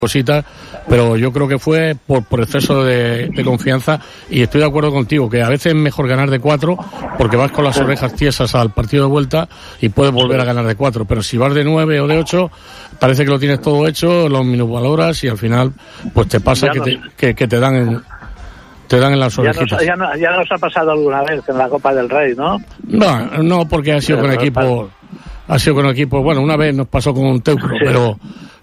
cositas, pero yo creo que fue por exceso de confianza, y estoy de acuerdo contigo que a veces es mejor ganar de 4 porque vas con las orejas tiesas al partido de vuelta y puedes volver a ganar de 4, pero si vas de 9 o de 8 parece que lo tienes todo hecho, los minusvaloras y al final pues te pasa que te dan en las orejitas. Ya nos ha pasado alguna vez en la Copa del Rey, ¿no? No, porque ha sido con equipo. Ha sido con equipo, bueno, una vez nos pasó con un Teucro, pero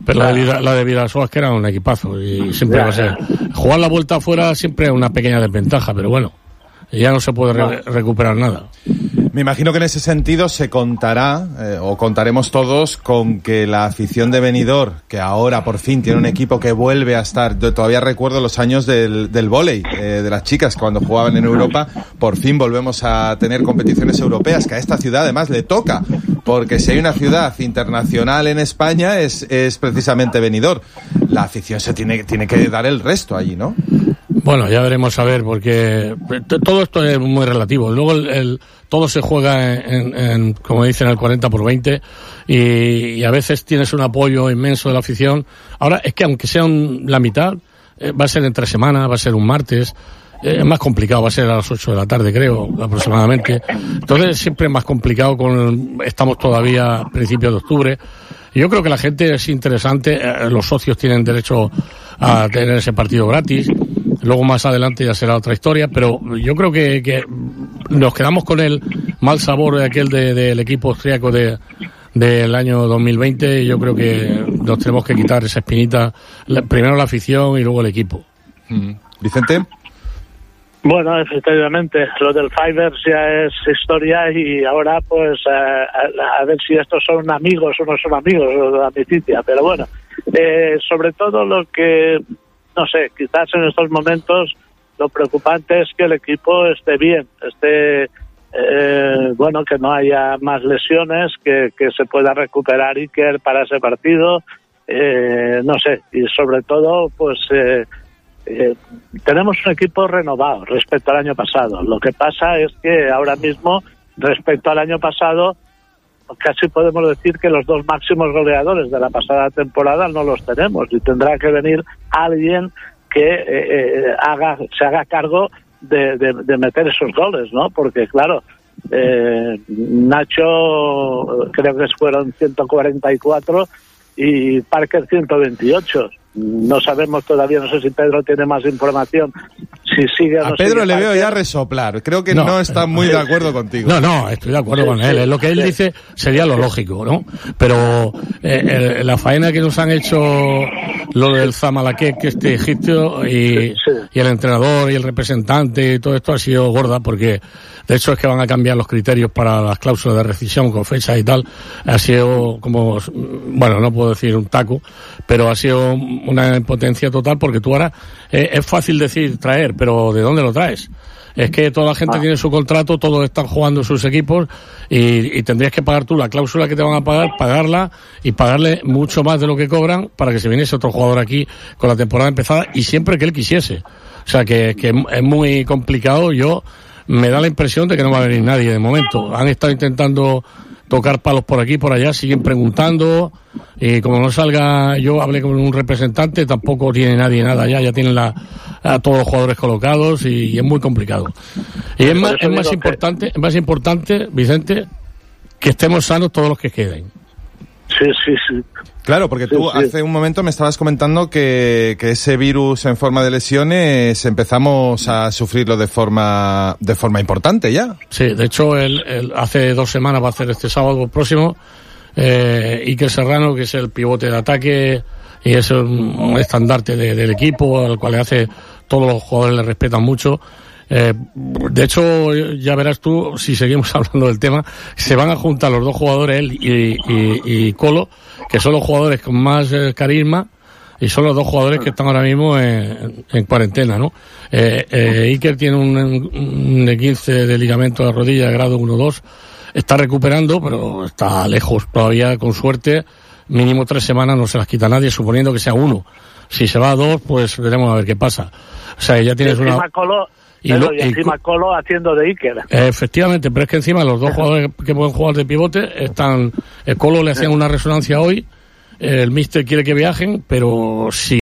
la de Vidasoa que era un equipazo y siempre va a ser. Jugar la vuelta afuera siempre es una pequeña desventaja, pero bueno, ya no se puede recuperar nada. Me imagino que en ese sentido se contará, o contaremos todos, con que la afición de Benidorm, que ahora por fin tiene un equipo que vuelve a estar, yo todavía recuerdo los años del vóley, de las chicas cuando jugaban en Europa, por fin volvemos a tener competiciones europeas, que a esta ciudad además le toca, porque si hay una ciudad internacional en España es precisamente Benidorm. La afición se tiene que dar el resto allí, ¿no? Bueno, ya veremos a ver, porque todo esto es muy relativo. Luego todo se juega en como dicen, el 40/20 y a veces tienes un apoyo inmenso de la afición. Ahora es que aunque sea la mitad, va a ser entre semana, va a ser un martes, es más complicado, va a ser a las 8 de la tarde creo, aproximadamente. Entonces siempre es más complicado, estamos todavía a principios de octubre. Yo creo que la gente es interesante, los socios tienen derecho a tener ese partido gratis. Luego más adelante ya será otra historia, pero yo creo que nos quedamos con el mal sabor de aquel del equipo austríaco del año 2020 y yo creo que nos tenemos que quitar esa espinita, primero la afición y luego el equipo. ¿Vicente? Bueno, efectivamente, lo del Fibers ya es historia y ahora pues a ver si estos son amigos o no son amigos de la amicitia, pero bueno, sobre todo lo que... No sé, quizás en estos momentos lo preocupante es que el equipo esté bien, bueno, que no haya más lesiones, que se pueda recuperar Iker para ese partido, no sé, y sobre todo, pues tenemos un equipo renovado respecto al año pasado. Lo que pasa es que ahora mismo, respecto al año pasado, casi podemos decir que los dos máximos goleadores de la pasada temporada no los tenemos y tendrá que venir alguien que se haga cargo de meter esos goles, ¿no? Porque claro, Nacho creo que fueron 144 y Parker 128. No sabemos todavía, no sé si Pedro tiene más información, si sigue o no. A Pedro le Parker. veo ya resoplar, creo que no está muy de acuerdo contigo. No, estoy de acuerdo con él, lo que él dice sería lo lógico, ¿no? Pero la faena que nos han hecho lo del Zamalek, que egipcio, y el entrenador y el representante y todo esto ha sido gorda, porque de hecho es que van a cambiar los criterios para las cláusulas de rescisión con fechas y tal. Ha sido como, bueno, no puedo decir un taco, pero ha sido una impotencia total, porque tú ahora es fácil decir traer, pero ¿de dónde lo traes? Es que toda la gente tiene su contrato, todos están jugando sus equipos y tendrías que pagar tú la cláusula que te van a pagar, pagarla y pagarle mucho más de lo que cobran para que se viniese otro jugador aquí con la temporada empezada y siempre que él quisiese. O sea que es muy complicado. Me da la impresión de que no va a venir nadie de momento. Han estado intentando tocar palos por aquí, por allá, siguen preguntando y como no salga, yo hablé con un representante, tampoco tiene nadie nada ya tienen a todos los jugadores colocados y es muy complicado. Y es más importante, Vicente, que estemos sanos todos los que queden. Sí. Claro, porque tú hace un momento me estabas comentando que ese virus en forma de lesiones empezamos a sufrirlo de forma importante ya. Sí, de hecho, hace 2 semanas va a hacer este sábado próximo, Iker Serrano, que es el pivote de ataque y es un estandarte del equipo, al cual todos los jugadores le respetan mucho. De hecho, ya verás tú, si seguimos hablando del tema, se van a juntar los dos jugadores, él y Colo, que son los jugadores con más carisma y son los dos jugadores que están ahora mismo en cuarentena, ¿no? Iker tiene un 15 de ligamento de rodilla, grado 1-2, está recuperando, pero está lejos todavía, con suerte, mínimo 3 semanas no se las quita nadie, suponiendo que sea 1. Si se va a 2, pues veremos a ver qué pasa. O sea, ya tienes una... Y encima Colo haciendo de Iker. Efectivamente, pero es que encima los dos jugadores que pueden jugar de pivote están... Colo le hacían una resonancia hoy el míster quiere que viajen, pero si